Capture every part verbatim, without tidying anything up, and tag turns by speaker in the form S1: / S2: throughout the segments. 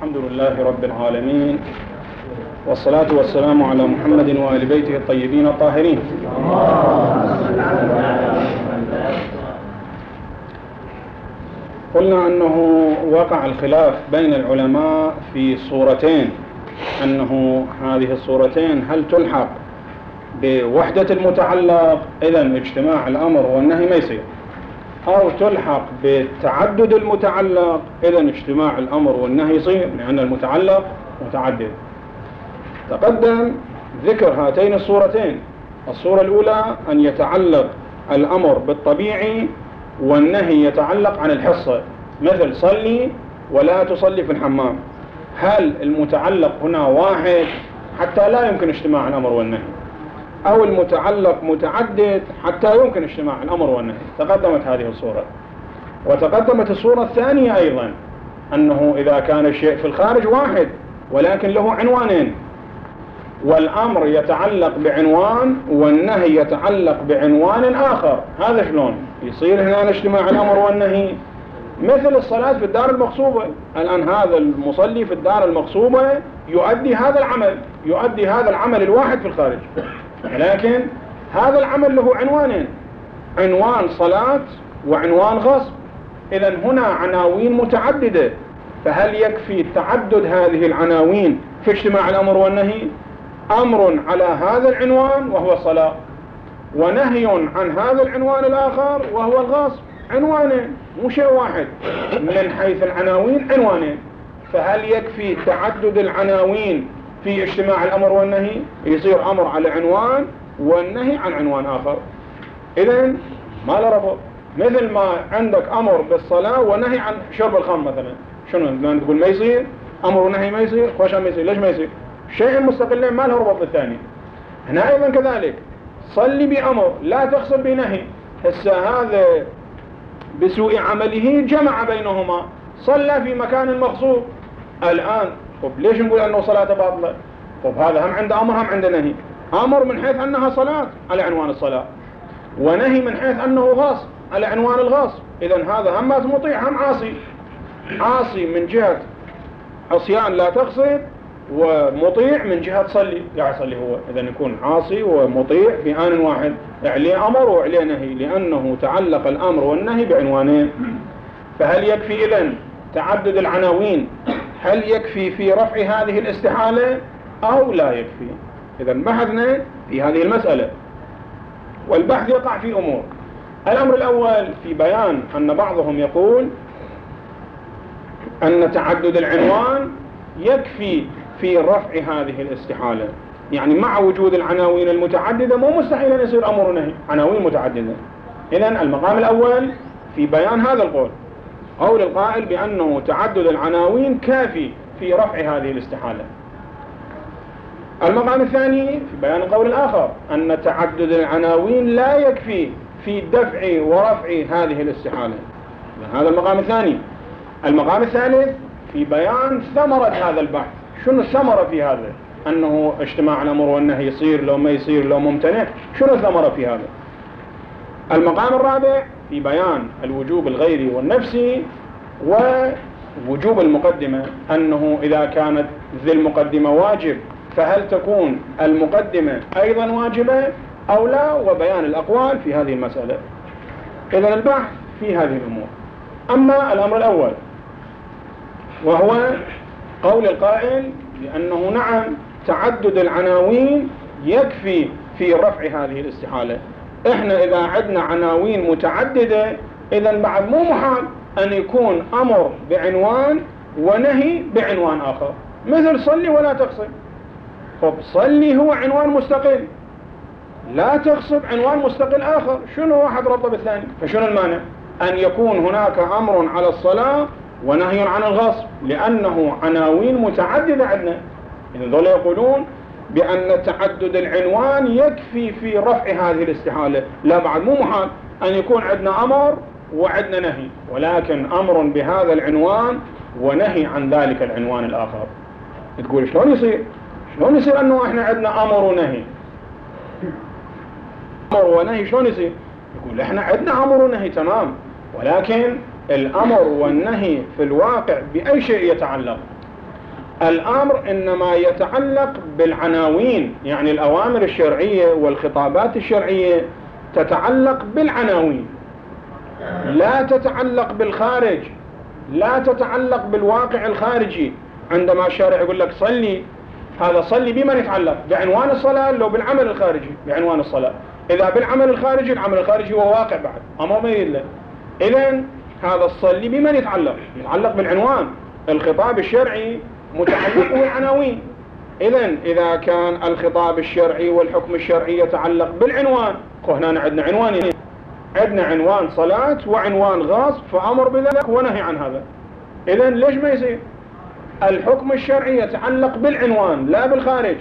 S1: الحمد لله رب العالمين، والصلاة والسلام على محمد وآل بيته الطيبين الطاهرين. قلنا أنه وقع الخلاف بين العلماء في صورتين، أنه هذه الصورتين هل تلحق بوحدة المتعلق إذن اجتماع الأمر والنهي ما يصير، أو تلحق بتعدد المتعلق إذن اجتماع الأمر والنهي يصير، لأن المتعلق متعدد. تقدم ذكر هاتين الصورتين. الصورة الأولى أن يتعلق الأمر بالطبيعي والنهي يتعلق عن الحصة، مثل صلي ولا تصلي في الحمام. هل المتعلق هنا واحد حتى لا يمكن اجتماع الأمر والنهي، أو المتعلق متعدد حتى يمكن اجتماع الأمر والنهي؟ تقدمت هذه الصورة. وتقدمت الصورة الثانية أيضا، أنه إذا كان الشيء في الخارج واحد ولكن له عنوانين، والأمر يتعلق بعنوان والنهي يتعلق بعنوان آخر، هذا شلون يصير هنا اجتماع الأمر والنهي؟ مثل الصلاة في الدار المغصوبة. الآن هذا المصلي في الدار المغصوبة يؤدي هذا العمل، يؤدي هذا العمل الواحد في الخارج، لكن هذا العمل له عنوانين، عنوان صلاة وعنوان غصب. إذن هنا عناوين متعددة، فهل يكفي تعدد هذه العناوين في اجتماع الأمر والنهي؟ أمر على هذا العنوان وهو الصلاة، ونهي عن هذا العنوان الآخر وهو الغصب، عنوانين مو شيء واحد، من حيث العناوين عنوانين. فهل يكفي تعدد العناوين في اجتماع الأمر والنهي؟ يصير أمر على عنوان والنهي عن عنوان آخر، إذن ما له ربط. مثل ما عندك أمر بالصلاة ونهي عن شرب الخمر مثلا، شنو لما تقول ما يصير أمر ونهي ما يصير، خوش ما يصير، ليش ما يصير؟ شيء مستقلين ما له ربط بالثاني. هنا أيضا كذلك، صلي بأمر لا تغصب بنهي. هسه هذا بسوء عمله جمع بينهما، صلى في مكان مغصوب. الآن طب ليش نقول أنه صلاة باطلة؟ طب هذا هم عنده أمر هم عنده نهي. أمر من حيث أنها صلاة على عنوان الصلاة، ونهي من حيث أنه غصب على عنوان الغصب. إذن هذا هم مطيع هم عاصي، عاصي من جهة عصيان لا تقصد، ومطيع من جهة صلي قاعد يصلي هو. إذن يكون عاصي ومطيع في آن واحد، عليه أمر وعليه نهي، لأنه تعلق الأمر والنهي بعنوانين. فهل يكفي إذن تعدد العناوين؟ هل يكفي في رفع هذه الاستحالة أو لا يكفي؟ إذن بحثنا في هذه المسألة، والبحث يقع في أمور. الأمر الأول في بيان أن بعضهم يقول أن تعدد العنوان يكفي في رفع هذه الاستحالة، يعني مع وجود العناوين المتعددة مو مستحيل أن يصير أمر ونهي، عناوين متعددة. إذن المقام الأول في بيان هذا القول، قول القائل بأنه تعدد العناوين كافي في رفع هذه الاستحالة. المقام الثاني في بيان القول الآخر، أن تعدد العناوين لا يكفي في دفع ورفع هذه الاستحالة. هذا المقام الثاني. المقام الثالث في بيان ثمرة هذا البحث، شنو الثمرة في هذا؟ أنه اجتماع الأمر والنهي يصير لو ما يصير لو ممتنع، شنو الثمرة في هذا؟ المقام الرابع في بيان الوجوب الغيري والنفسي ووجوب المقدمة، أنه إذا كانت ذي المقدمة واجب فهل تكون المقدمة أيضا واجبة أو لا، وبيان الأقوال في هذه المسألة. إذن البحث في هذه الأمور. أما الأمر الأول وهو قول القائل بأنه نعم تعدد العناوين يكفي في رفع هذه الاستحالة. إحنا إذا عندنا عناوين متعددة إذن بعد مو محال أن يكون أمر بعنوان ونهي بعنوان آخر، مثل صلي ولا تغصب. طب صلي هو عنوان مستقل، لا تغصب عنوان مستقل آخر، شنو واحد ربط بالثاني؟ فشنو المانع أن يكون هناك أمر على الصلاة ونهي عن الغصب، لأنه عناوين متعددة عندنا. إذن ذولا يقولون بأن تعدد العنوان يكفي في رفع هذه الاستحالة. لا، بعد مو محال أن يكون عندنا أمر وعندنا نهي، ولكن أمر بهذا العنوان ونهي عن ذلك العنوان الآخر. تقول شلون يصير؟ شلون يصير أنه إحنا عندنا أمر ونهي؟ أمر ونهي شلون يصير؟ يقول إحنا عندنا أمر ونهي تمام، ولكن الأمر والنهي في الواقع بأي شيء يتعلق؟ الأمر إنما يتعلق بالعناوين، يعني الأوامر الشرعية والخطابات الشرعية تتعلق بالعناوين، لا تتعلق بالخارج، لا تتعلق بالواقع الخارجي. عندما الشارع يقول لك صلي، هذا صلي بمن يتعلق؟ بعنوان الصلاة لو بالعمل الخارجي؟ بعنوان الصلاة. إذا بالعمل الخارجي، العمل الخارجي هو واقع بعد أمر ما يدله. إذن هذا الصلي بمن يتعلق؟ يتعلق بالعنوان. الخطاب الشرعي متعلق بالعناوين. إذن إذا كان الخطاب الشرعي والحكم الشرعي يتعلق بالعنوان، هنا عندنا عنوانين، عندنا عنوان صلاة وعنوان غاصب، فأمر بذلك ونهي عن هذا. إذن ليش ما يصير؟ الحكم الشرعي يتعلق بالعنوان لا بالخارج.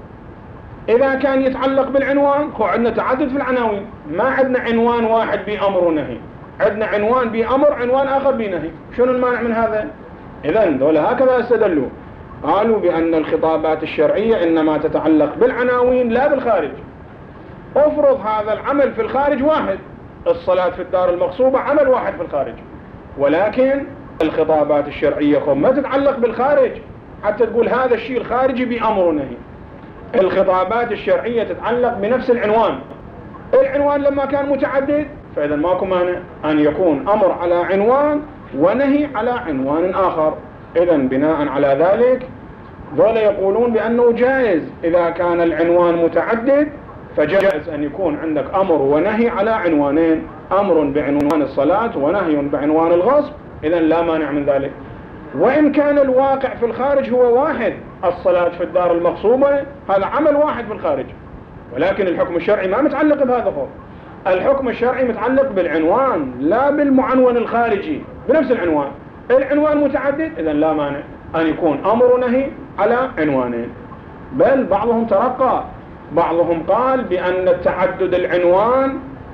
S1: إذا كان يتعلق بالعنوان، خو عندنا تعدد في العناوين، ما عندنا عنوان واحد بأمر ونهي، عندنا عنوان بأمر، عنوان آخر بنهي. شنو المانع من هذا؟ إذن دولة هكذا استدلوا، قالوا بأن الخطابات الشرعية إنما تتعلق بالعناوين لا بالخارج. افرض هذا العمل في الخارج واحد، الصلاة في الدار المغصوبة عمل واحد في الخارج، ولكن الخطابات الشرعية خو ما تتعلق بالخارج حتى تقول هذا الشيء الخارجي بأمر ونهي. الخطابات الشرعية تتعلق بنفس العنوان. العنوان لما كان متعدد فإذا ماكو مانع أن يكون أمر على عنوان ونهي على عنوان آخر. إذا بناء على ذلك ذولا يقولون بأنه جائز إذا كان العنوان متعدد، فجائز أن يكون عندك أمر ونهي على عنوانين، أمر بعنوان الصلاة ونهي بعنوان الغصب، إذا لا مانع من ذلك. وإن كان الواقع في الخارج هو واحد، الصلاة في الدار المغصوبة هذا عمل واحد في الخارج، ولكن الحكم الشرعي ما متعلق بهذا فوق. الحكم الشرعي متعلق بالعنوان لا بالمعنون الخارجي بنفس العنوان. العنوان متعدد، إذا لا مانع أن يكون أمر ونهي على عنوانين. بل بعضهم ترقى، بعضهم قال بأن تعدد العنوان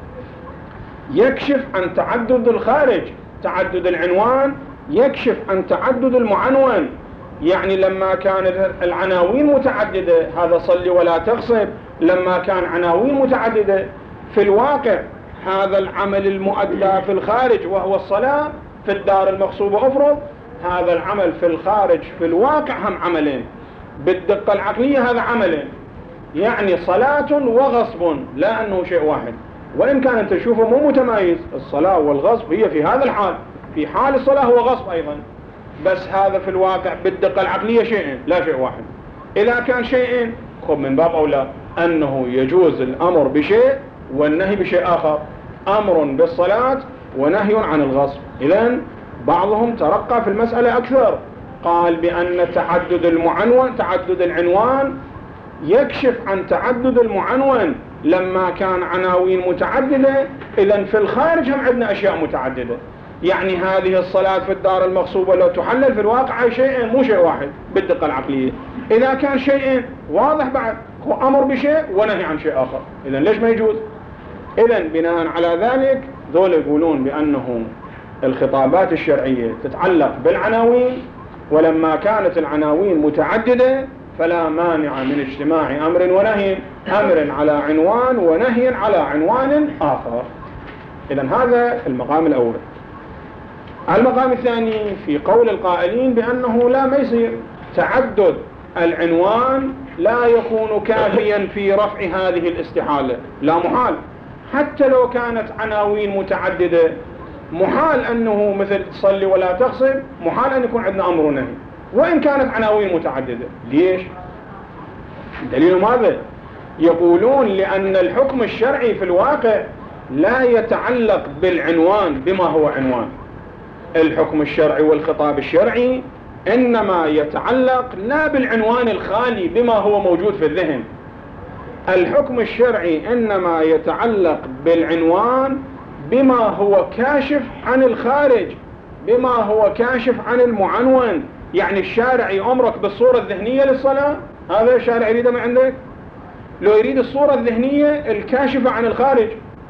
S1: يكشف عن تعدد الخارج، تعدد العنوان يكشف عن تعدد المعنون. يعني لما كانت العناوين متعددة، هذا صلي ولا تغصب، لما كان عناوين متعددة في الواقع هذا العمل المؤدى في الخارج وهو الصلاة في الدار المغصوبة، أفرض هذا العمل في الخارج في الواقع هم عملين، بالدقة العقلية هذا عملين، يعني صلاة وغصب، لا أنه شيء واحد. وإن كان أنت تشوفه مو متمايز، الصلاة والغصب هي في هذا الحال، في حال الصلاة هو غصب أيضا، بس هذا في الواقع بالدقة العقلية شيئين لا شيء واحد. إذا كان شيئين خب من باب أولى أنه يجوز الأمر بشيء والنهي بشيء آخر، أمر بالصلاة ونهي عن الغصب. إذن بعضهم ترقى في المسألة أكثر، قال بأن تعدد المعنون، تعدد العنوان يكشف عن تعدد المعنون لما كان عناوين متعددة، إذن في الخارج هم عندنا أشياء متعددة. يعني هذه الصلاة في الدار المغصوبة لو تحلل في الواقع شيئين مو شيء واحد بالدقة العقلية. إذا كان شيئين واضح بعد هو أمر بشيء ونهي عن شيء آخر، إذن ليش ما يجوز؟ إذن بناء على ذلك ذول يقولون بأنه الخطابات الشرعية تتعلق بالعناوين، ولما كانت العناوين متعددة فلا مانع من اجتماع أمر ونهي، أمر على عنوان ونهي على عنوان آخر. إذن هذا المقام الأول. المقام الثاني في قول القائلين بأنه لا ما يصير تعدد العنوان لا يكون كافيا في رفع هذه الاستحالة، لا محال، حتى لو كانت عناوين متعددة محال أنه مثل تصلي ولا تغصب، محال أن يكون عندنا أمر ونهي وإن كانت عناوين متعددة. ليش؟ دليل ماذا؟ يقولون لأن الحكم الشرعي في الواقع لا يتعلق بالعنوان بما هو عنوان. الحكم الشرعي والخطاب الشرعي إنما يتعلق لا بالعنوان الخالي بما هو موجود في الذهن. الحكم الشرعي إنما يتعلق بالعنوان بما هو كاشف عن الخارج، بما هو كاشف عن المعنون. يعني الشارع يأمرك بالصورة الذهنية للصلاة، هذا الشارع يريده من عندك؟ لو يريد الصورة الذهنية الكاشفة عن الخارج،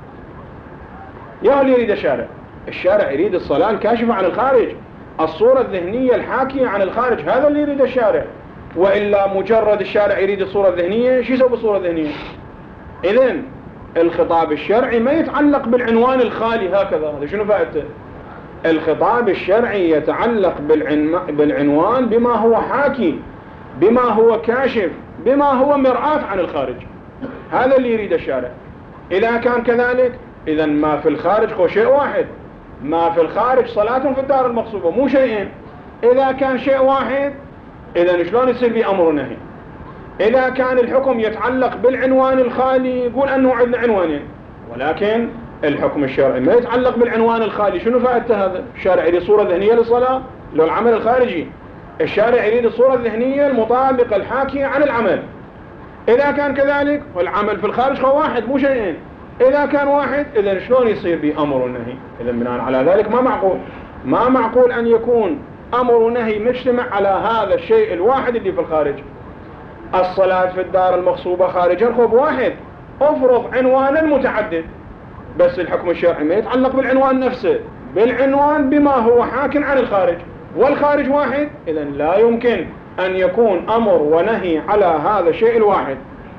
S1: يا هل يريد الشارع؟ الشارع يريد الصلاة الكاشفة عن الخارج، الصورة الذهنية الحاكية عن الخارج، هذا اللي يريد الشارع. وإلا مجرد الشارع يريد الصورة الذهنية، شو يسوي بالصورة الذهنية؟ إذن الخطاب الشرعي ما يتعلق بالعنوان الخالي هكذا، هذا شنو فائدته؟ الخطاب الشرعي يتعلق بالعنوان بما هو حاكي بما هو كاشف، بما هو مرآة عن الخارج. هذا اللي يريد الشارع. إذا كان كذلك إذا ما في الخارج هو شيء واحد، ما في الخارج صلاة في الدار المغصوبة مو شيئين. إذا كان شيء واحد إذا شلون يصير به أمر ونهي؟ إذا كان الحكم يتعلق بالعنوان الخالي يقول أنه عندنا عنوانين، ولكن الحكم الشرعي ما يتعلق بالعنوان الخالي. شنو فائدته هذا؟ الشارع يريد صورة ذهنية للصلاة لو العمل الخارجي، الشارع يريد الصورة الذهنية المطابقة الحاكية عن العمل. إذا كان كذلك والعمل في الخارج هو واحد مو شيئين. إذا كان واحد إذا شلون يصير به أمر ونهي؟ إذا بناء على ذلك ما معقول ما معقول أن يكون أمر ونهي مجتمع على هذا الشيء الواحد اللي في الخارج. الصلاة في الدار المغصوبة خارجا خب واحد، افرض عنوانا متعدد، بس الحكم الشرعي ما يتعلق بالعنوان نفسه، بالعنوان بما هو حاكم عن الخارج، والخارج واحد. إذا لا يمكن أن يكون أمر ونهي على هذا الشيء الواحد.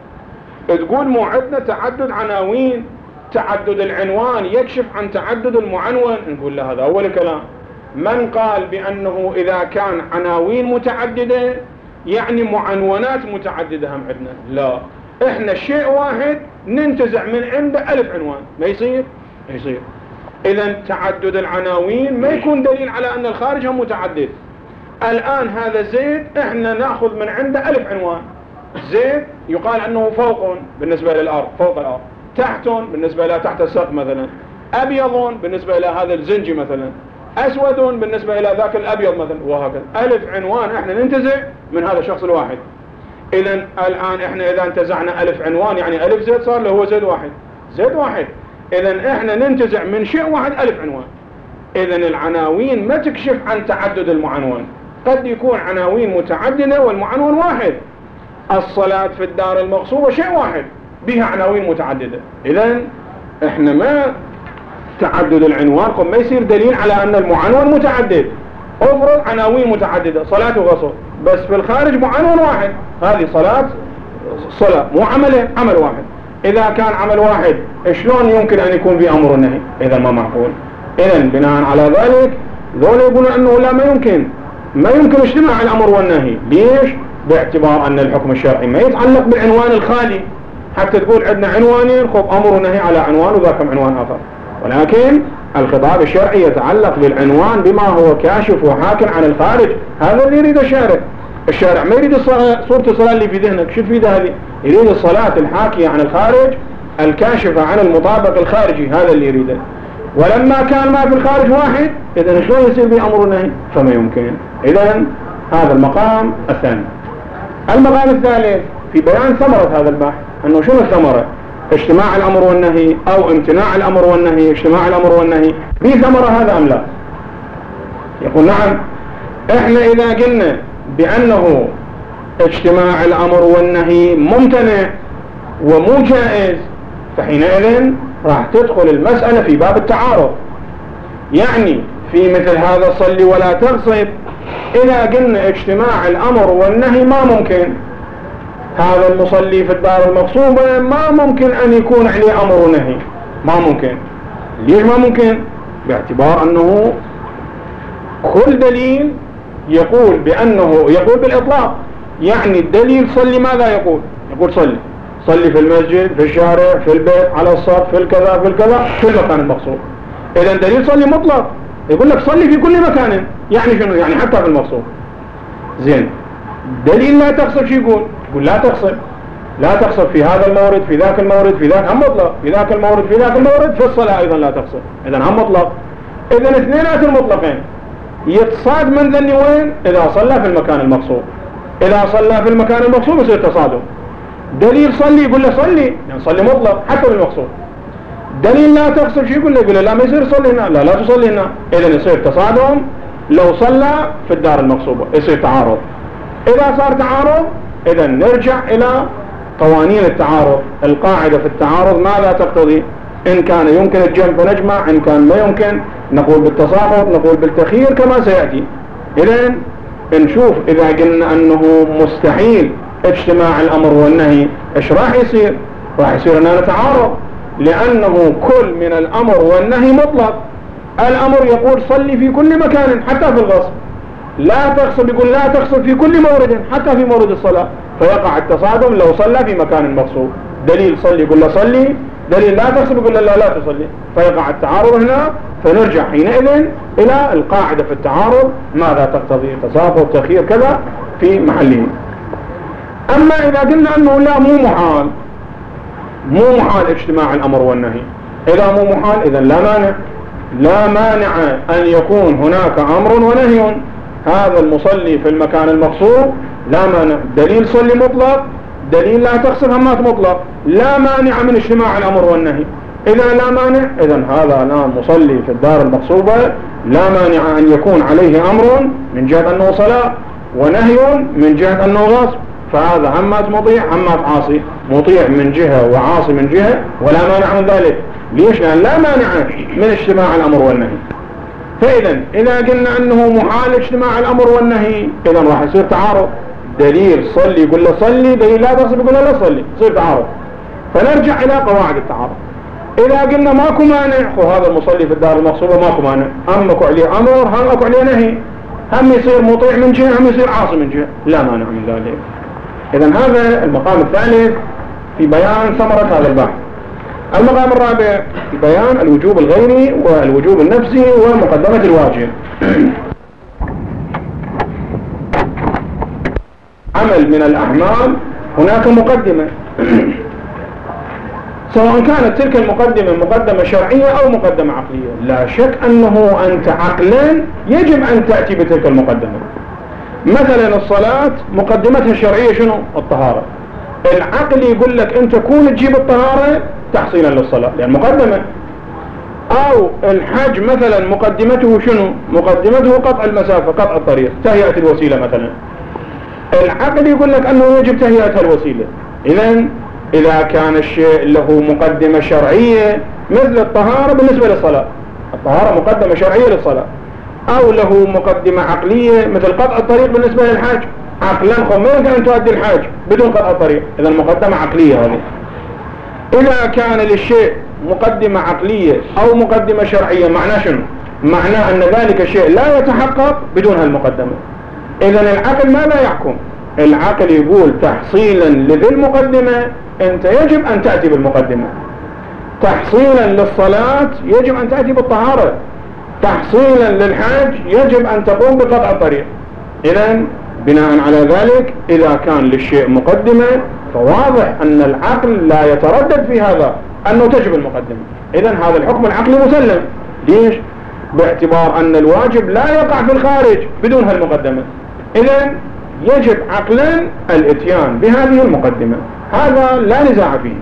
S1: تقول مو عندنا تعدد عناوين، تعدد العنوان يكشف عن تعدد المعنون. نقول له هذا أول كلام. من قال بأنه إذا كان عناوين متعددة يعني معنونات متعددة هم عندنا؟ لا، إحنا الشيء واحد ننتزع من عنده ألف عنوان، ما يصير ما يصير. إذا تعدد العناوين ما يكون دليل على أن الخارج هم متعدد. الآن هذا زيد إحنا نأخذ من عنده ألف عنوان. زيد يقال أنه فوق بالنسبة للأرض، فوق الأرض، تحت بالنسبة إلى تحت السقف مثلا، أبيض بالنسبة إلى هذا الزنجي مثلا، أسود بالنسبة إلى ذاك الأبيض مثلا، وهكذا. ألف عنوان إحنا ننتزع من هذا الشخص الواحد. إذا الآن إحنا إذا انتزعنا ألف عنوان يعني ألف زيد صار له هو زيد واحد، زيد واحد. إذا إحنا ننتزع من شيء واحد ألف عنوان. إذا العناوين ما تكشف عن تعدد المعنون، قد يكون عناوين متعددة والمعنون واحد. الصلاة في الدار المغصوبة شيء واحد بها عناوين متعددة. إذا إحنا ما تعدد العنوان قم ما يصير دليل على أن المعنون متعدد. افرض عناوين متعددة، صلاة وغسل، بس في الخارج معنون واحد، هذه صلاة صلاة مو عمله عمل واحد. إذا كان عمل واحد شلون يمكن أن يكون في أمر ونهي؟ إذا ما معقول. إذا بناء على ذلك ذول يقولون أنه لا، ما يمكن ما يمكن اجتماع الأمر والنهي. ليش؟ باعتبار أن الحكم الشرعي ما يتعلق بالعنوان الخالي. حتى تقول عندنا عنوانين خب أمر ونهي على عنوان وذاك عنوان آخر، ولكن الخطاب الشرعي يتعلق بالعنوان بما هو كاشف وحاكم عن الخارج. هذا اللي يريد الشارع. الشارع ما يريد صورة الصلاة اللي في ذهنك، شو تفيد هذه؟ يريد الصلاة الحاكية عن الخارج الكاشفة عن المطابق الخارجي، هذا اللي يريده. ولما كان ما في الخارج واحد إذن شلون يصير به أمر ونهي؟ فما يمكن. إذن هذا المقام الثاني. المقام الثالث في بيان ثمرة هذا البحث، أنه شنو الثمرة؟ اجتماع الأمر والنهي أو امتناع الأمر والنهي، اجتماع الأمر والنهي في ثمرة هذا أم لا؟ يقول نعم. احنا إذا قلنا بأنه اجتماع الأمر والنهي ممتنع ومو جائز فحينئذ راح تدخل المسألة في باب التعارض. يعني في مثل هذا صلي ولا تغصب، إذا قلنا اجتماع الأمر والنهي ما ممكن، هذا المصلي في الدار المغصوبة ما ممكن أن يكون عليه أمر ونهي، ما ممكن. ليش ما ممكن؟ باعتبار أنه كل دليل يقول بأنه يقول بالإطلاق. يعني الدليل صلي ماذا يقول؟ يقول صلي صلي في المسجد، في الشارع، في البيت، على الصف، في الكذا، في الكذا، في المكان المغصوب. إذا دليل صلي مطلق، يقول لك صلي في كل مكان. يعني شنو؟ يعني حتى في المغصوب. زين. دليل لا تغصب شو يقول؟ يقول لا تغصب، لا تغصب في هذا المورد، في ذاك المورد، في ذاك هم مطلق، في ذاك المورد، في ذاك المورد، في الصلاة أيضا لا تغصب. إذا هم مطلق. إذا اثنينات المطلقين يتصاد من ذني وين؟ إذا صلى في المكان المغصوب. إذا صلى في المكان المغصوب يصير تصادم. دليل صلي يقول له صلي، يعني صلي مطلق حتى بالمغصوب. دليل لا تغصب شو يقول له؟ يقول له لا ما يصير صلي هنا، لا لا تصلي هنا. إذا يصير تصادم. لو صلى في الدار المغصوبة يصير تعارض. إذا صار تعارض إذا نرجع إلى قوانين التعارض. القاعدة في التعارض ماذا تقتضي؟ إن كان يمكن الجمع فنجمع، إن كان ما يمكن نقول بالتساقط، نقول بالتخيير كما سيأتي. إذا نشوف إذا قلنا أنه مستحيل اجتماع الأمر والنهي إيش راح يصير؟ راح يصير أننا نتعارض، لأنه كل من الأمر والنهي مطلق. الأمر يقول صلي في كل مكان حتى في الغصب، لا تغسل، يقول لا تغسل في كل مورد حتى في مورد الصلاة، فيقع التصادم لو صلى في مكان مغصوب. دليل صلي يقول له صلي، دليل لا تغسل يقول له لا لا تصلي، فيقع التعارض هنا. فنرجع حينئذ إلى القاعدة في التعارض ماذا تقتضي، تساقط تأخير كذا في محله. أما إذا قلنا أنه لا مو محال، مو محال اجتماع الأمر والنهي، إذا مو محال إذا لا مانع، لا مانع أن يكون هناك أمر ونهي. هذا المصلي في المكان المقصود لا مانع، دليل صلي مطلق، دليل لا تغسل همات مطلق، لا مانع من اجتماع الأمر والنهي. إذا لا مانع إذا هذا الآن مصلي في الدار المقصوبة لا مانع أن يكون عليه أمر من جهة أنه صلاة ونهي من جهة أنه غصب، فهذا همات مطيع همات عاصي، مطيع من جهة وعاصي من جهة، ولا مانع من ذلك. ليش؟ لأن لا مانع من اجتماع الأمر والنهي. فإذا إذا قلنا أنه محال اجتماع الأمر والنهي إذا راح يصير تعارض. دليل صلي يقول له صلي، دليل لا تصلي يقول له لا صلي، يصير تعارض. فنرجع إلى قواعد التعارض. إذا قلنا ماكو مانع وهذا المصلي في الدار المغصوبة ماكو مانع، هم اكو عليه أمر هم اكو عليه نهي، هم يصير مطيع من جهة هم يصير عاصي من جهة، لا مانع من ذلك. إذا هذا المقام الثالث في بيان ثمرة هذا البحث. المقام الرابع في بيان الوجوب الغيري والوجوب النفسي ومقدمة الواجب. عمل من الأعمال هناك مقدمة، سواء كانت تلك المقدمة مقدمة شرعية أو مقدمة عقلية. لا شك أنه أنت عقلا يجب أن تأتي بتلك المقدمة. مثلا الصلاة مقدمتها الشرعية شنو؟ الطهارة. العقل يقول لك أنت كون تجيب الطهارة تحصيلا للصلاة لأن مقدمة. أو الحج مثلا مقدمته شنو؟ مقدمته قطع المسافة، قطع الطريق، تهيئة الوسيلة مثلا. العقل يقول لك أنه يجب تهيئة الوسيلة. إذن إذا كان الشيء له مقدمة شرعية مثل الطهارة بالنسبة للصلاة، الطهارة مقدمة شرعية للصلاة، أو له مقدمة عقلية مثل قطع الطريق بالنسبة للحاج، عقلا خو ما يمكن أن تؤدي الحاج بدون قطع الطريق، إذا مقدمة عقلية هذه. إذا كان للشيء مقدمة عقلية أو مقدمة شرعية معناه شنو؟ معناه أن ذلك الشيء لا يتحقق بدون هالمقدمة. إذا العقل ماذا يحكم؟ العقل يقول تحصيلا لذي المقدمة أنت يجب أن تأتي بالمقدمة. تحصيلا للصلاة يجب أن تأتي بالطهارة. تحصيلا للحج يجب أن تقوم بقطع الطريق. إذا بناء على ذلك إذا كان للشيء مقدمة فواضح أن العقل لا يتردد في هذا أنه تجب المقدمة. إذا هذا الحكم العقلي مسلم. ليش؟ باعتبار أن الواجب لا يقع في الخارج بدون هالمقدمة. إذا يجب عقلا الاتيان بهذه المقدمة، هذا لا نزاع فيه.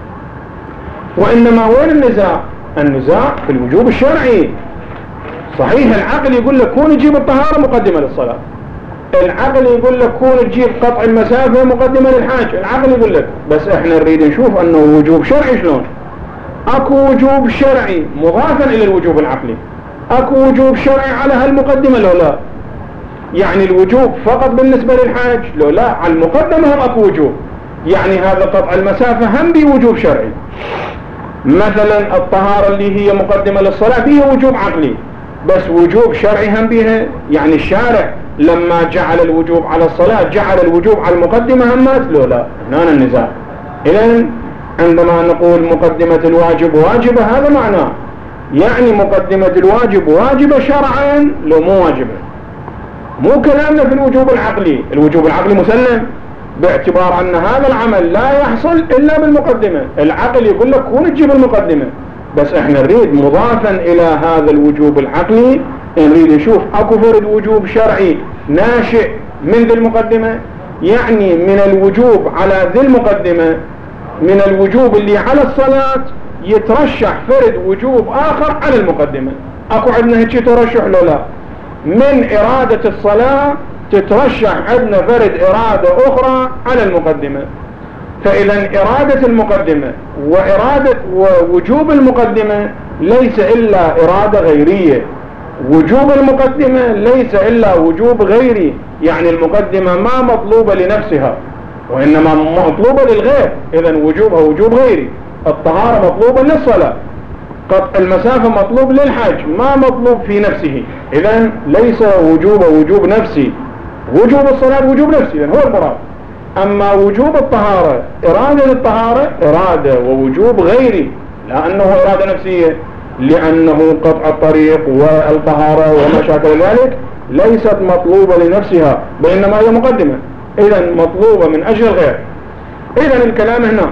S1: وإنما وين النزاع؟ النزاع في الوجوب الشرعي. صحيح العقل يقول لك كون تجيب الطهارة مقدمة للصلاة، العقل يقول لك كون تجيب قطع المسافة مقدمة للحاج، العقل يقول لك، بس احنا نريد نشوف انه وجوب شرعي شلون. اكو وجوب شرعي مضافا الى الوجوب العقلي، اكو وجوب شرعي على هالمقدمة لو لا؟ يعني الوجوب فقط بالنسبة للحاج لو لا؟ على المقدمة هم اكو وجوب، يعني هذا قطع المسافة هم بوجوب شرعي. مثلا الطهارة اللي هي مقدمة للصلاة فيها وجوب عقلي، بس وجوب شرعي هم بها، يعني الشارع لما جعل الوجوب على الصلاة جعل الوجوب على المقدمة همات لو لا؟ هنا النزاع. إذن عندما نقول مقدمة الواجب واجبة هذا معناه يعني مقدمة الواجب واجبة شرعا لو مو واجبة. مو كلامنا في الوجوب العقلي، الوجوب العقلي مسلم باعتبار أن هذا العمل لا يحصل إلا بالمقدمة. العقل يقول لك كون تجيب المقدمة، بس احنا نريد مضافا إلى هذا الوجوب العقلي نريد نشوف اكو فرد وجوب شرعي ناشئ من ذي المقدمة، يعني من الوجوب على ذي المقدمة، من الوجوب اللي على الصلاة يترشح فرد وجوب آخر على المقدمة. اكو عندنا هيك ترشح لو لا؟ من إرادة الصلاة تترشح عندنا فرد إرادة أخرى على المقدمة. فإذا إرادة المقدمة وإرادة ووجوب المقدمة ليس إلا إرادة غيرية، وجوب المقدمة ليس إلا وجوب غيري، يعني المقدمة ما مطلوبة لنفسها وإنما مطلوبة للغير. إذن وجوبها وجوب غيري. الطهارة مطلوبة للصلاة، قطع المسافة مطلوب للحج ما مطلوب في نفسه. إذن ليس وجوب وجوب نفسي، وجوب الصلاة وجوب نفسي هو المراد. أما وجوب الطهارة إرادة الطهارة إرادة ووجوب غيري، لأنه إرادة نفسية، لأنه قطع الطريق والطهارة وما شاكل ذلك ليست مطلوبة لنفسها بإنما هي مقدمة، إذن مطلوبة من أجل الغير. إذن الكلام هنا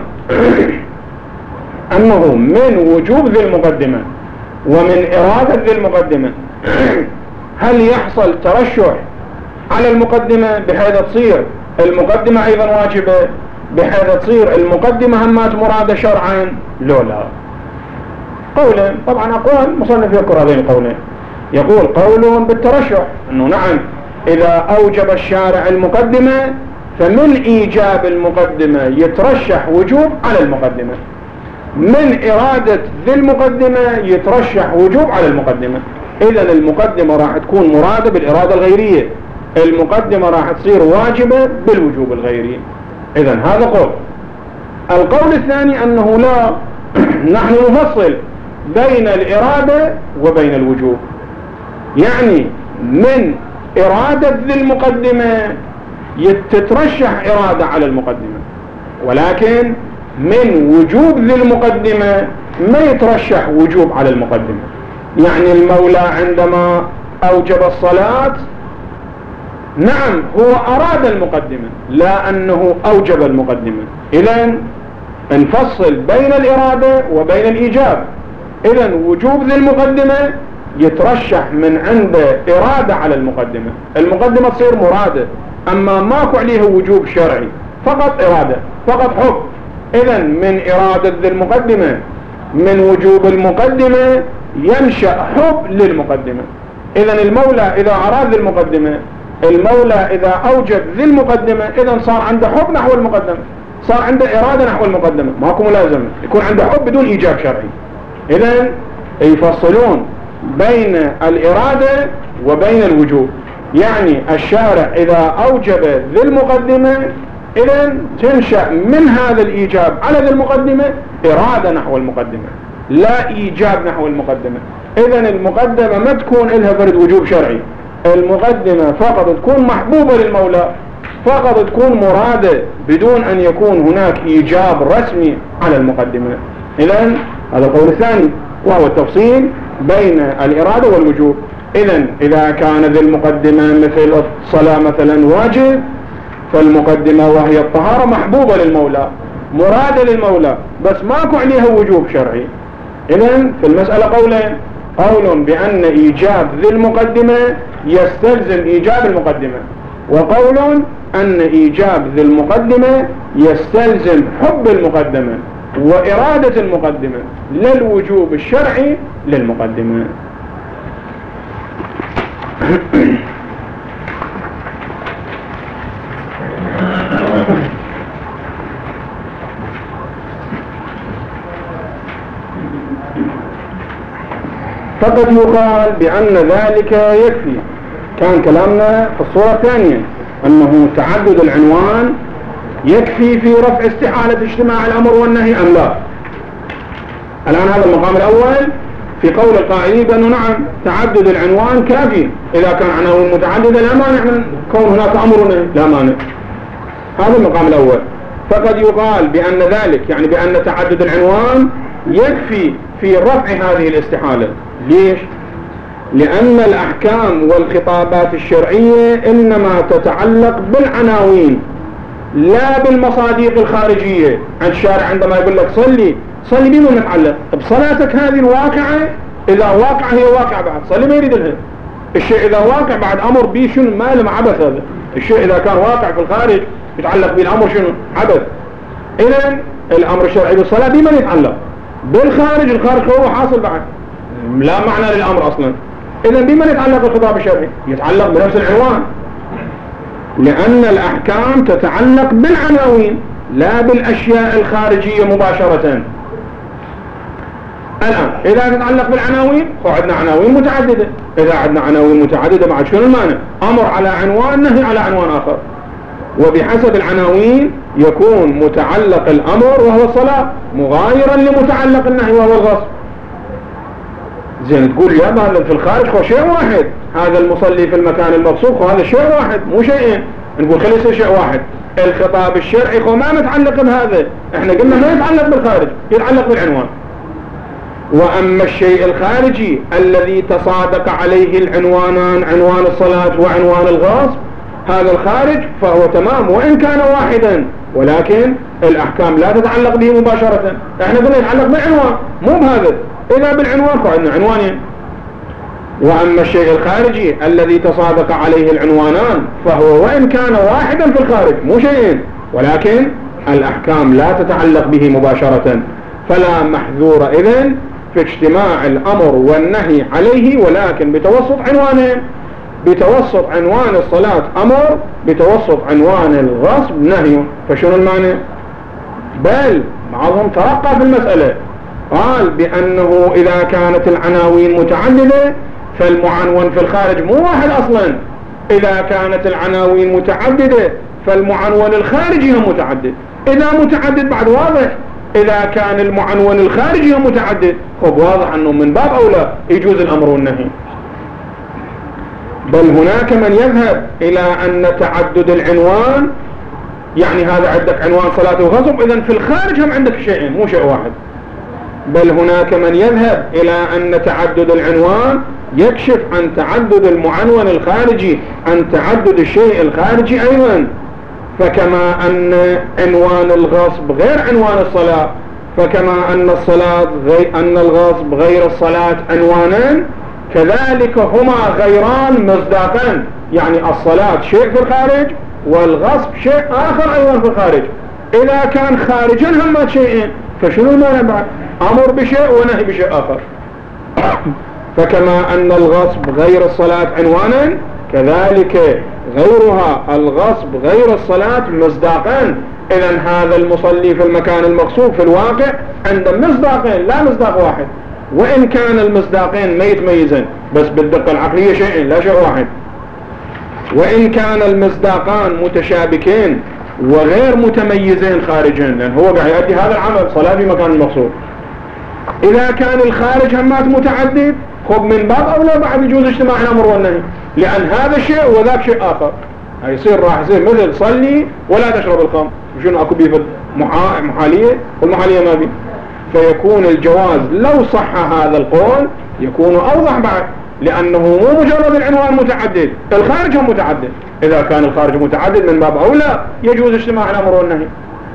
S1: أنه من وجوب ذي المقدمة ومن إرادة ذي المقدمة هل يحصل ترشح على المقدمة بحيث تصير المقدمة أيضا واجبة، بحيث تصير المقدمة همات مرادة شرعا؟ لا لا. قولين طبعا أقوال مصنف يذكر هذين القولين. يقول قول بالترشح أنه نعم إذا أوجب الشارع المقدمة فمن إيجاب المقدمة يترشح وجوب على المقدمة، من إرادة ذي المقدمة يترشح وجوب على المقدمة. إذن المقدمة راح تكون مرادة بالإرادة الغيرية، المقدمة راح تصير واجبة بالوجوب الغيري. إذن هذا قول. القول الثاني أنه لا، نحن نفصل بين الإرادة وبين الوجوب، يعني من إرادة ذي المقدمة يتترشح إرادة على المقدمة، ولكن من وجوب ذي المقدمة ما يترشح وجوب على المقدمة. يعني المولى عندما أوجب الصلاة نعم هو أراد المقدمة لا أنه أوجب المقدمة. إذن نفصل بين الإرادة وبين الإيجاب. إذن وجوب ذي المقدمة يترشح من عند إرادة على المقدمة، المقدمة تصير مرادة، أما ماكو عليها وجوب شرعي، فقط إرادة فقط حب. إذن من إرادة ذي المقدمة من وجوب المقدمة ينشأ حب للمقدمة. إذن المولى إذا أراد ذي المقدمة، المولى إذا أوجب ذي المقدمة، إذن صار عنده حب نحو المقدمة، صار عنده إرادة نحو المقدمة، ماكو ملازمة يكون عنده حب بدون إيجاب شرعي. إذن يفصلون بين الإرادة وبين الوجوب. يعني الشارع إذا أوجب ذي المقدمة إذن تنشأ من هذا الإيجاب على ذي المقدمة إرادة نحو المقدمة لا إيجاب نحو المقدمة. إذن المقدمة ما تكون إلها فرد وجوب شرعي، المقدمة فقط تكون محبوبة للمولى، فقط تكون مرادة بدون أن يكون هناك إيجاب رسمي على المقدمة. إذن هذا القول الثاني وهو التفصيل بين الإرادة والوجوب. إذن إذا كان ذي المقدمة مثل الصلاة مثلا واجب، فالمقدمة وهي الطهارة محبوبة للمولى مرادة للمولى بس ماكو عليها وجوب شرعي. إذن في المسألة قولين، قول بأن إيجاب ذي المقدمة يستلزم إيجاب المقدمة، وقول أن إيجاب ذي المقدمة يستلزم حب المقدمة وإرادة المقدمة لا الوجوب الشرعي للمقدمة. فقد يقال بأن ذلك يكفي. كان كلامنا في الصورة الثانية أنه تعدد العنوان يكفي في رفع استحالة اجتماع الأمر والنهي أم لا. الآن هذا المقام الأول في قول القائلين بأنه نعم تعدد العنوان كافي، إذا كان عناوين متعددة لا مانع من كون هناك أمر ونهي، لا مانع. هذا المقام الأول. فقد يقال بأن ذلك يعني بأن تعدد العنوان يكفي في رفع هذه الاستحالة. ليش؟ لأن الأحكام والخطابات الشرعية إنما تتعلق بالعناوين لا بالمصادق الخارجية. عند الشارع عندما يقول لك صلي صلي بما نتعلق بصلاتك هذه الواقعة، إذا واقع هي واقع بعد صلي ما يريد لها الشيء، إذا واقع بعد أمر به شنو ما له عبث. هذا الشيء إذا كان واقع في الخارج يتعلق به الأمر شنو عبث. إذن الأمر الشرعي بالصلاة بما يتعلق بالخارج، الخارج هو حاصل بعد لا معنى للأمر أصلا. إذن بما يتعلق الخطاب الشرعي يتعلق بنفس العنوان، لأن الأحكام تتعلق بالعناوين لا بالأشياء الخارجية مباشرة. الآن إذا تتعلق بالعناوين فعندنا عناوين متعددة، إذا عندنا عناوين متعددة بعد شنو المانع؟ أمر على عنوان نهي على عنوان آخر، وبحسب العناوين يكون متعلق الأمر وهو الصلاة مغايرا لمتعلق النهي وهو الغصب. زين تقول يا معلم في الخارج هو شيء واحد، هذا المصلي في المكان المبسوط وهذا شيء واحد مو شيئين، نقول خلي يصير شيء واحد. الخطاب الشرعي هو ما متعلق بهذا، احنا قلنا ما يتعلق بالخارج، يتعلق بالعنوان. واما الشيء الخارجي الذي تصادق عليه العنوانان، عنوان الصلاة وعنوان الغصب، هذا الخارج فهو تمام وان كان واحدا، ولكن الاحكام لا تتعلق به مباشرة. احنا قلنا يتعلق بالعنوان مو بهذا، اذا بالعنوان فعندنا عنوانين. واما الشيء الخارجي الذي تصادق عليه العنوانان فهو وان كان واحدا في الخارج مو شيئين، ولكن الاحكام لا تتعلق به مباشرة، فلا محذور اذن في اجتماع الامر والنهي عليه، ولكن بتوسط عنوانين، بتوسط عنوان الصلاة امر، بتوسط عنوان الغصب نهي. فشنو المعنى؟ بل بعضهم ترقى في المسألة، قال بأنه إذا كانت العناوين متعددة فالمعنون في الخارج مو واحد أصلا، إذا كانت العناوين متعددة فالمعنون الخارجي هم متعدد. إذا متعدد بعد واضح، إذا كان المعنون الخارجي هم متعدد خب واضح أنه من باب أولى يجوز الأمر والنهي. بل هناك من يذهب إلى أن تعدد العنوان يعني هذا عندك عنوان صلاة وغصب، إذن في الخارج هم عندك شيئين مو شيء واحد. بل هناك من يذهب إلى أن تعدد العنوان يكشف عن تعدد المعنون الخارجي، عن تعدد الشيء الخارجي أيضا. فكما أن عنوان الغصب غير عنوان الصلاة، فكما أن الصلاة غير أن الغصب غير الصلاة عنوانان، كذلك هما غيران مصداقان، يعني الصلاة شيء في الخارج والغصب شيء آخر أيضا في الخارج. إذا كان خارجا هما شيئين فشنو المانع بعد؟ أمر بشيء ونهي بشيء آخر. فكما أن الغصب غير الصلاة عنوانا، كذلك غيرها الغصب غير الصلاة مصداقان. إذن هذا المصلي في المكان المغصوب في الواقع عنده مصداقين لا مصداق واحد، وإن كان المصداقين ما يتميزن بس بالدقة العقلية شيئين لا شيء واحد. وإن كان المصداقان متشابكين وغير متميزين خارجا، لأن هو قاعد يؤدي هذا العمل صلاة في مكان المقصود. إذا كان الخارج همات متعدد خب من باب أولى بعد يجوز اجتماع الأمر والنهي، لأن هذا شيء وذاك شيء آخر. هيصير راح يصير مثل صلي ولا تشرب الخمر، شنو أكو بيه محالية والمحالية ما بيه. فيكون الجواز لو صح هذا القول يكون أوضح بعد، لأنه مو مجرد العنوان متعدد، الخارج هم متعدد. إذا كان الخارج متعدد من باب أولى يجوز اجتماع الأمر والنهي.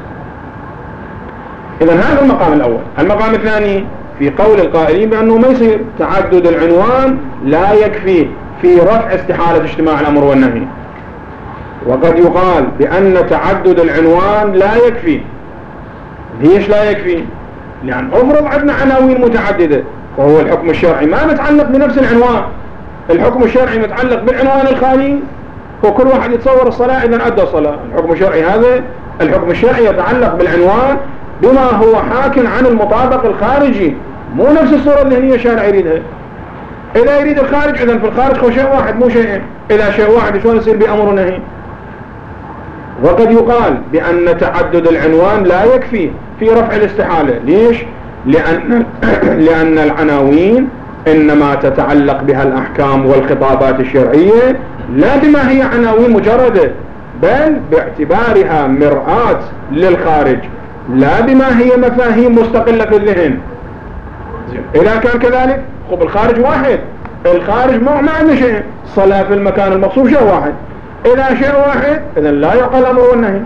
S1: إذن هذا المقام الأول. المقام الثاني في قول القائلين بأنه ما يصير تعدد العنوان لا يكفي في رفع استحالة اجتماع الأمر والنهي. وقد يقال بأن تعدد العنوان لا يكفي. ليش لا يكفي؟ لأن أفرض عندنا عناوين متعددة، وهو الحكم الشرعي ما متعلق بنفس العنوان، الحكم الشرعي متعلق بالعنوان الخالي، وكل واحد يتصور الصلاة إذا أدى الصلاة. الحكم الشرعي هذا الحكم الشرعي يتعلق بالعنوان بما هو حاكم عن المطابق الخارجي، مو نفس الصورة الذهنية الشارع يريدها. إذا يريد الخارج إذن في الخارج هو شيء واحد مو شيئين، إذا شيء واحد شلون يصير بأمر ونهي؟ وقد يقال بأن تعدد العنوان لا يكفي في رفع الاستحالة. ليش؟ لأن, لأن العناوين إنما تتعلق بها الأحكام والخطابات الشرعية لا بما هي عناوين مجردة، بل باعتبارها مرآة للخارج لا بما هي مفاهيم مستقلة في الذهن. إذا كان كذلك خب الخارج واحد، الخارج ما عنده شيء، صلاة في المكان المقصود شيء واحد. إذا شيء واحد إذن لا يعقل الأمر والنهي.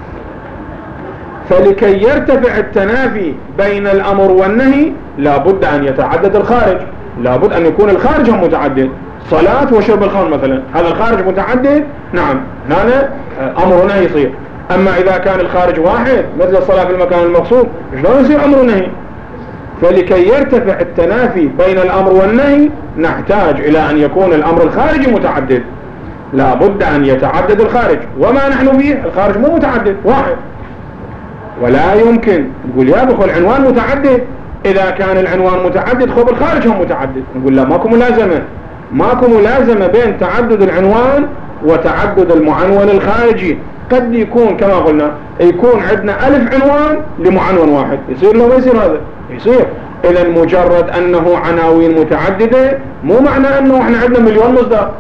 S1: فلكي يرتفع التنافي بين الأمر والنهي لابد أن يتعدد الخارج، لابد أن يكون الخارج متعدد. صلاة وشرب الخمر مثلا، هذا الخارج متعدد، نعم هذا أمر ونهي يصير. أما إذا كان الخارج واحد مثل الصلاة في المكان المقصود شلون يصير أمر ونهي؟ فلكي يرتفع التنافي بين الأمر والنهي نحتاج إلى أن يكون الأمر الخارجي متعدد، لابد أن يتعدد الخارج. وما نحن فيه الخارج مو متعدد واحد، ولا يمكن نقول يا بخو العنوان متعدد. إذا كان العنوان متعدد خب الخارج هم متعدد، نقول لا ماكو ملازمة، ماكو ملازمة بين تعدد العنوان وتعدد المعنون الخارجي. قد يكون كما قلنا يكون عندنا ألف عنوان لمعنون واحد، يصير لو ما يصير هذا؟ يصير. إذا مجرد أنه عناوين متعددة مو معنى أنه إحنا عندنا مليون مصداق.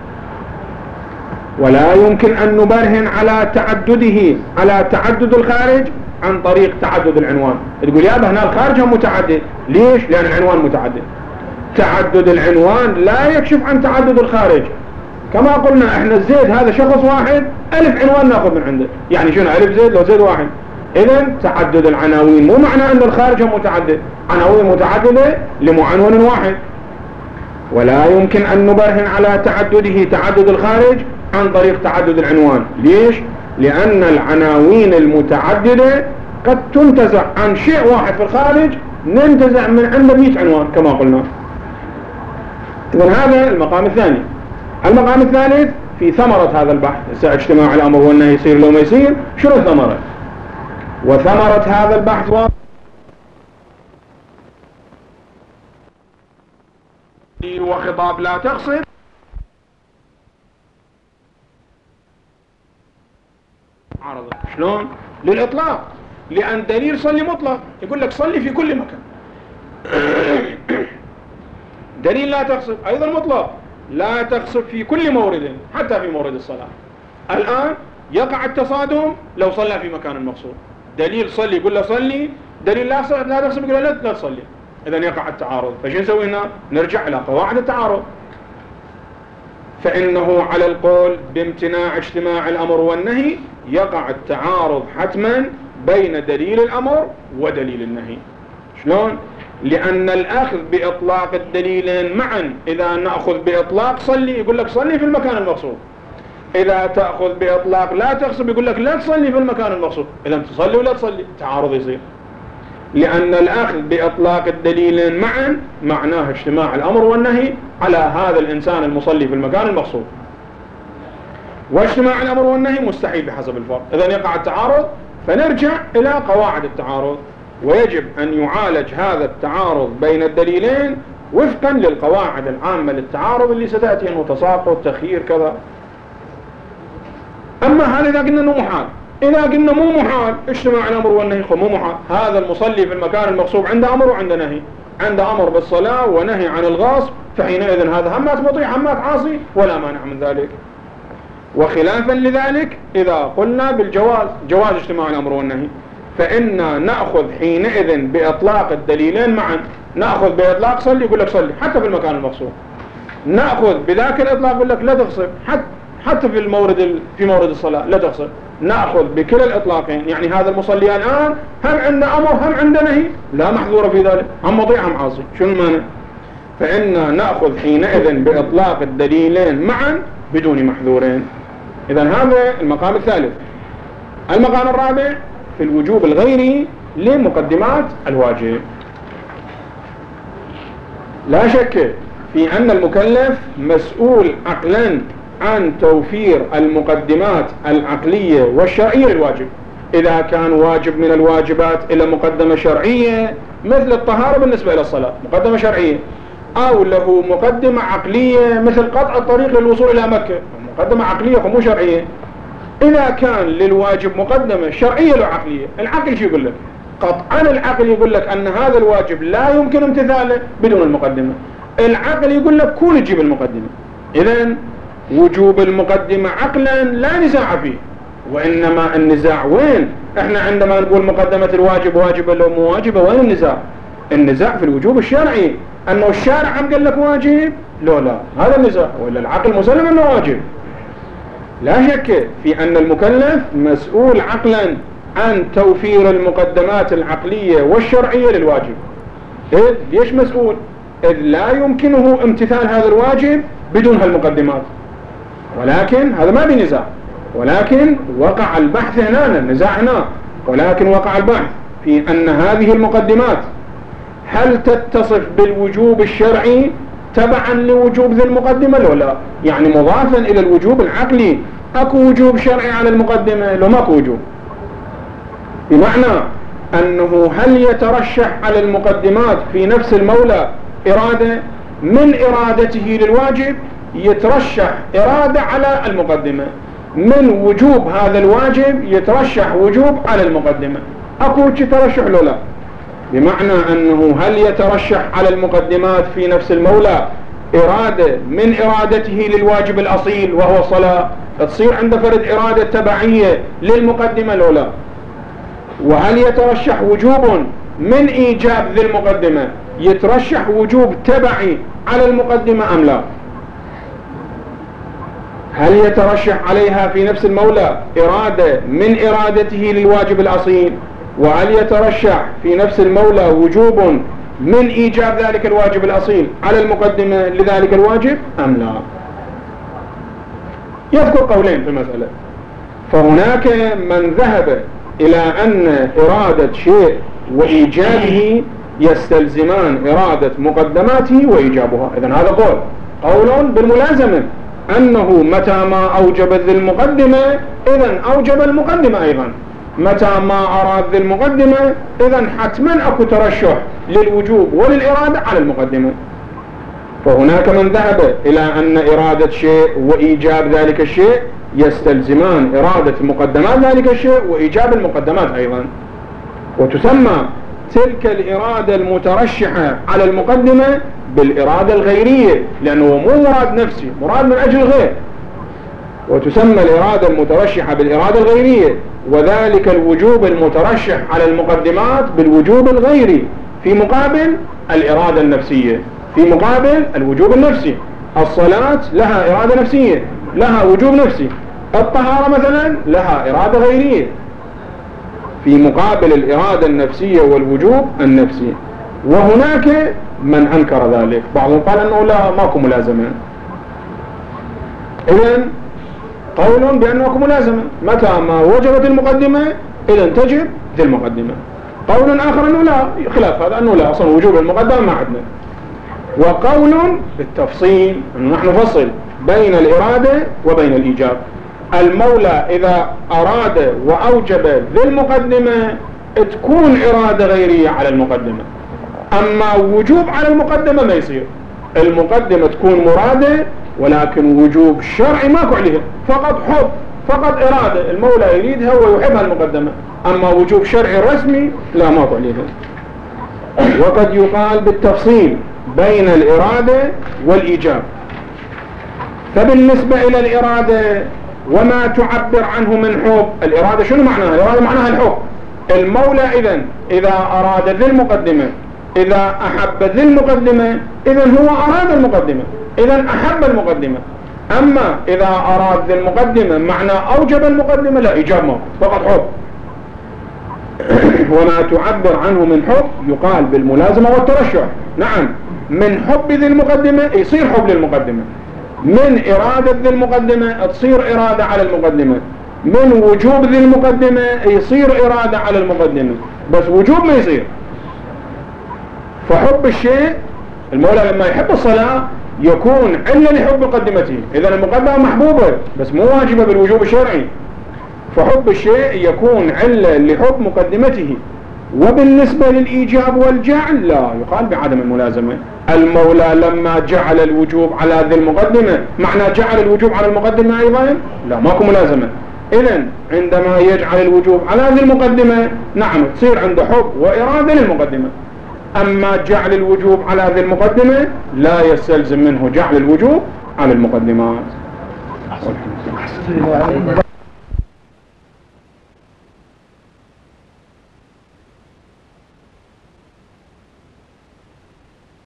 S1: ولا يمكن أن نبرهن على تعدده على تعدد الخارج عن طريق تعدد العنوان. تقول يا هنا الخارج هم متعدد، ليش؟ لأن العنوان متعدد. تعدد العنوان لا يكشف عن تعدد الخارج. كما قلنا احنا الزيد هذا شخص واحد، ألف عنوان ناخذ من عنده، يعني شنو ألف زيد لو زيد واحد. إذا تعدد العناوين مو معنى أن الخارج هم متعدد، عناوين متعددة لمعنون واحد. ولا يمكن أن نبرهن على تعدده تعدد الخارج عن طريق تعدد العنوان. ليش؟ لأن العناوين المتعددة قد تنتزع عن شيء واحد في الخارج ننتزع من عنده مئة عنوان كما قلنا. إذن هذا المقام الثاني. المقام الثالث في ثمرة هذا البحث، هسه اجتماع الأمر والنهي يصير لو ما يصير، شنو الثمرة؟ وثمرة هذا البحث وخطاب لا تقصد عرض. شلون؟ للإطلاق، لأن دليل صلي مطلق يقول لك صلي في كل مكان. دليل لا تقصد أيضا مطلق، لا تقصد في كل مورد حتى في مورد الصلاة. الآن يقع التصادم لو صلى في مكان مقصود، دليل صلي يقول له صلي، دليل لا لا تقصد يقول له لا, لا تصلي. إذا يقع التعارض. فشو نسوي هنا؟ نرجع إلى قواعد التعارض. فإنه على القول بامتناع اجتماع الأمر والنهي يقع التعارض حتما بين دليل الأمر ودليل النهي. شلون؟ لأن الأخذ بإطلاق الدليلين معا، إذا نأخذ بإطلاق صلي يقول لك صلي في المكان المقصود، إذا تأخذ بإطلاق لا تقصد يقول لك لا تصلي في المكان المقصود. إذا تصلي ولا تصلي، تعارض يصير. لأن الأخذ بإطلاق الدليلين معا معناه اجتماع الأمر والنهي على هذا الإنسان المصلي في المكان المقصود، واجتماع الأمر والنهي مستحيل بحسب الفرق. إذن يقع التعارض، فنرجع إلى قواعد التعارض، ويجب أن يعالج هذا التعارض بين الدليلين وفقا للقواعد العامة للتعارض اللي ستأتي، أنه تساقط تخيير كذا. أما هذا إذا قلنا أنه محال، إذا قلنا مو محال اجتماع الأمر والنهي مو محال، هذا المصلي في المكان المغصوب عنده أمر وعنده نهي، عنده أمر بالصلاة ونهي عن الغاصب، فحينئذ هذا همات مطيع همات عاصي ولا مانع من ذلك. وخلافا لذلك إذا قلنا بالجواز، جواز اجتماع الأمر والنهي، فإن نأخذ حينئذ بإطلاق الدليلين معا. نأخذ بإطلاق صلي يقول لك صلي حتى في المكان المغصوب، نأخذ بذاك الإطلاق يقول لك لا تغصب حتى حتى في المورد في مورد الصلاة لا تغصب. نأخذ بكلا الإطلاقين، يعني هذا المصلي الآن هم عنده أمر هم عنده نهي، لا محظور في ذلك، هم مطيع هم عاصي، شنو المانع؟ فإن نأخذ حينئذ بإطلاق الدليلين معا بدون محذورين. إذن هذا المقام الثالث. المقام الرابع في الوجوب الغيري لمقدمات الواجب. لا شك في أن المكلف مسؤول عقلا عن توفير المقدمات العقلية والشرعية للواجب. إذا كان واجب من الواجبات إلى مقدمة شرعية مثل الطهارة بالنسبة إلى الصلاة مقدمة شرعية، أو له مقدمة عقلية مثل قطع الطريق للوصول إلى مكة مقدمة عقلية ومو شرعية. إذا كان للواجب مقدمة شرعية له عقلية، العقل شو يقول لك؟ قطعا العقل يقول لك أن هذا الواجب لا يمكن امتثاله بدون المقدمة. العقل يقول لك كون تجيب المقدمة. إذن وجوب المقدمة عقلا لا نزاع فيه، وإنما النزاع وين؟ احنا عندما نقول مقدمة الواجب واجبة لو مو واجبة، وين النزاع؟ النزاع في الوجوب الشرعي، أنه الشارع عم قال لك واجب لو لا، هذا النزاع، ولا العقل مسلم أنه واجب. لا شك في أن المكلف مسؤول عقلا عن توفير المقدمات العقلية والشرعية للواجب. إذ ليش مسؤول؟ إذ لا يمكنه امتثال هذا الواجب بدون هالمقدمات. ولكن هذا ما بنزاع، ولكن وقع البحث هنا، النزاع هنا، ولكن وقع البحث في أن هذه المقدمات هل تتصف بالوجوب الشرعي تبعا لوجوب ذي المقدمة لو لا؟ يعني مضافا إلى الوجوب العقلي، أكو وجوب شرعي على المقدمة لو ماكو وجوب؟ بمعنى أنه هل يترشح على المقدمات في نفس المولى إرادة من إرادته للواجب، يترشح إرادة على المقدمة، من وجوب هذا الواجب يترشح وجوب على المقدمة، أكو ترشح لو لا؟ بمعنى أنه هل يترشح على المقدمات في نفس المولى إرادة من إرادته للواجب الأصيل وهو الصلاة، تصير عند فرد إرادة تبعية للمقدمة الأولى؟ وهل يترشح وجوب من إيجاب ذي المقدمة يترشح وجوب تبعي على المقدمة أم لا؟ هل يترشح عليها في نفس المولى إرادة من إرادته للواجب الأصيل، وهل يترشح في نفس المولى وجوب من إيجاب ذلك الواجب الأصيل على المقدمة لذلك الواجب أم لا؟ يذكر قولين في المسألة. فهناك من ذهب إلى أن إرادة شيء وإيجابه يستلزمان إرادة مقدماته وإيجابها. إذن هذا قول قول بالملازمة أنه متى ما أوجب ذي المقدمة إذن أوجب المقدمة أيضا، متى ما أراد ذي المقدمة إذن حتما أكو ترشح للوجوب وللإرادة على المقدمة. فهناك من ذهب إلى أن إرادة شيء وإيجاب ذلك الشيء يستلزمان إرادة مقدمات ذلك الشيء وإيجاب المقدمات أيضا، وتسمى تلك الإرادة المترشحة على المقدمة بالإرادة الغيرية، لأنه مو مراد نفسي، مراد من أجل غير. وتسمى الإرادة المترشحة بالإرادة الغيرية، وذلك الوجوب المترشح على المقدمات بالوجوب الغيري في مقابل الإرادة النفسية، في مقابل الوجوب النفسي. الصلاة لها إرادة نفسية، لها وجوب نفسي. الطهارة مثلا لها إرادة غيرية في مقابل الإرادة النفسية والوجوب النفسي. وهناك من أنكر ذلك، بعضهم قال أنه لا ماكو ملازمة. إذن قول بأنه ماكو ملازمة، متى ما وجبت المقدمة إذن تجب ذي المقدمة. قول آخر أنه لا، خلاف هذا، أنه لا، أصلا وجوب المقدمة ما عندنا. وقول بالتفصيل أنه نحن نفصل بين الإرادة وبين الإيجاب. المولى إذا أراد وأوجب ذي المقدمة تكون إرادة غيرية على المقدمة، أما وجوب على المقدمة ما يصير. المقدمة تكون مرادة ولكن وجوب شرعي ماكو عليها، فقط حب، فقط إرادة المولى يريدها ويحبها المقدمة، أما وجوب شرعي رسمي لا ماكو عليها. وقد يقال بالتفصيل بين الإرادة والإيجاب. فبالنسبة إلى الإرادة وما تعبر عنه من حب، الإرادة شنو معناها؟ الإرادة معناها الحب. المولى إذن إذا أراد ذي المقدمة، إذا أحب ذي المقدمة إذن هو أراد المقدمة، إذن أحب المقدمة. أما إذا أراد ذي المقدمة معنى أوجب المقدمة لا، إيجاب ما، فقط حب. وما تعبر عنه من حب يقال بالملازمة والترشح. نعم، من حب ذي المقدمة يصير حب للمقدمة، من إرادة ذي المقدمة تصير إرادة على المقدمة، من وجوب ذي المقدمة يصير إرادة على المقدمة، بس وجوب ما يصير. فحب الشيء، المولى لما يحب الصلاة يكون علة لحب مقدمته، إذا المقدمة محبوبة بس مو واجبة بالوجوب الشرعي. فحب الشيء يكون علة لحب مقدمته. وبالنسبة للإيجاب والجعل لا، يقال بعدم الملازمة. المولى لما جعل الوجوب على ذي المقدمة معنى جعل الوجوب على المقدمة أيضا لا، ماكو ملازمة. إذن عندما يجعل الوجوب على ذي المقدمة نعم تصير عنده حب وإرادة للمقدمة. أما جعل الوجوب على ذي المقدمة لا يستلزم منه جعل الوجوب على المقدمات.